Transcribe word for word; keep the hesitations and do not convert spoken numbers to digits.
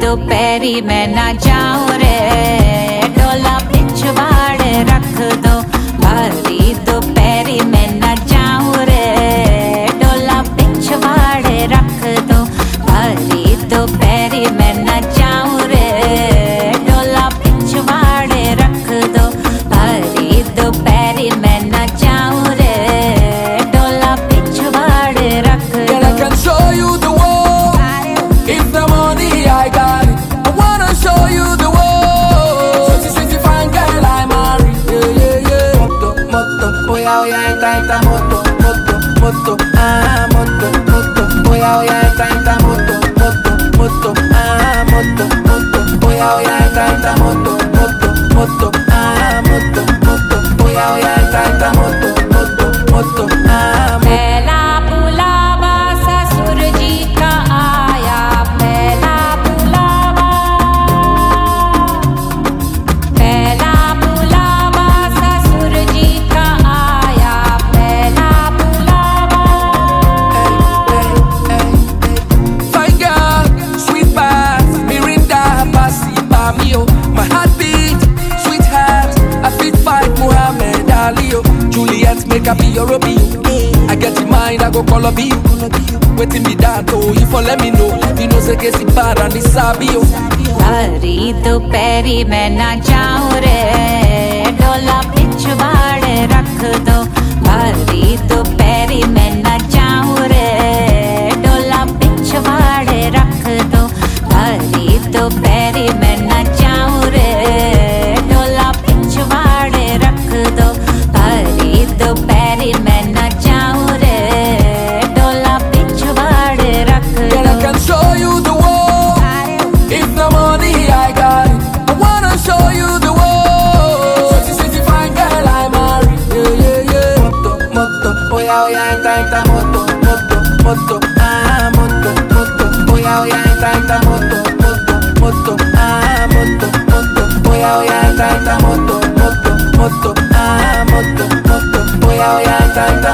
दोपहरी मैं ना जाऊं रे, डोला पिछवाड़े रख दो। भरी दोपहरी मैं ना जाऊं रे, डोला पिछवाड़े रख दो। भरी दोपहरी मैं ना जाऊं रे, डोला पिछवाड़े रख दो। भरी दोपहरी मैं ना जाऊं रे, डोला पिछवाड़े रख दो। Girl, I can show you the world. If the money I got it, I wanna show you the world. Sexy, sexy, fine girl I marry. Yeah, yeah, yeah. Moto, moto, oya, oya, entra, entra, moto, moto, moto, ah, moto, moto, oya, oya, entra, entra, moto, moto, moto, ah, moto, moto, oya, oya, entra, entra, moto, moto, moto, ah, moto, moto, oya, oya, entra, entra, moto, moto, moto, ah, moto. पहला बुलावा ससुर जी का आया, पहला बुलावा, पहला बुलावा ससुर जी का आया, पहला बुलावा। Fine girl, sweet bath, Mirinda, Basi, Bamio. My heartbeat, sweetheart, I fit fight Muhammad Ali. oh. Juliet, make I be your Romeo. I get in mind, I go call up you. Waiting me that oh, if you let me know, you know say que si para ni sabio. भरी दोपहरी मैं ना जाऊं रे, डोला पिछवाड़े रख दो। भरी दोपहरी मैं ना जाऊं रे, डोला पिछवाड़े रख दो। भरी दोपहरी मैं ना जाऊं रे, डोला पिछवाड़े रख दो। भरी दोपहरी मैं ना जाऊं रे, डोला पिछवाड़े रख Girl, I दो। can show you the world. If the money I got it, I wanna show you the world. Sexy, sexy, fine girl I marry. Yeah, yeah, yeah. Moto, moto, oya, oya, entra, entra, moto, moto, moto, ah, moto, moto, oya, oya, entra, entra, moto, moto, moto, ah, moto, moto, oya, oya, entra, entra, moto, moto, moto, ah, moto, moto, oya, oya, entra, entra.